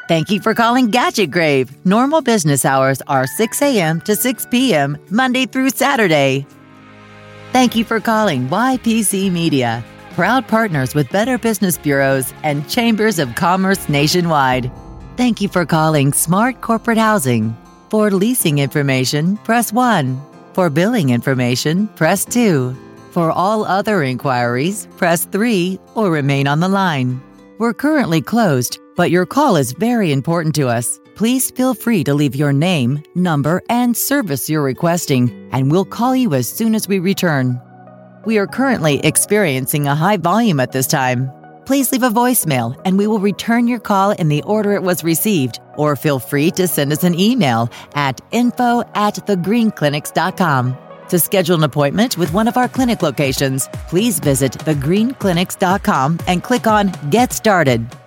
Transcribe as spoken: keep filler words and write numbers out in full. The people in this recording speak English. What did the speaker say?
Thank you for calling Gadget Grave. Normal business hours are six a.m. to six p.m. Monday through Saturday. Thank you for calling Y P C Media, proud partners with Better Business Bureaus and Chambers of Commerce nationwide. Thank you for calling Smart Corporate Housing. For leasing information, press one. For billing information, press two. For all other inquiries, press three or remain on the line. We're currently closed, but your call is very important to us. Please feel free to leave your name, number, and service you're requesting, and we'll call you as soon as we return. We are currently experiencing a high volume at this time. Please leave a voicemail, and we will return your call in the order it was received, or feel free to send us an email at info at thegreenclinics dot com. To schedule an appointment with one of our clinic locations, please visit the green clinics dot com and click on Get Started.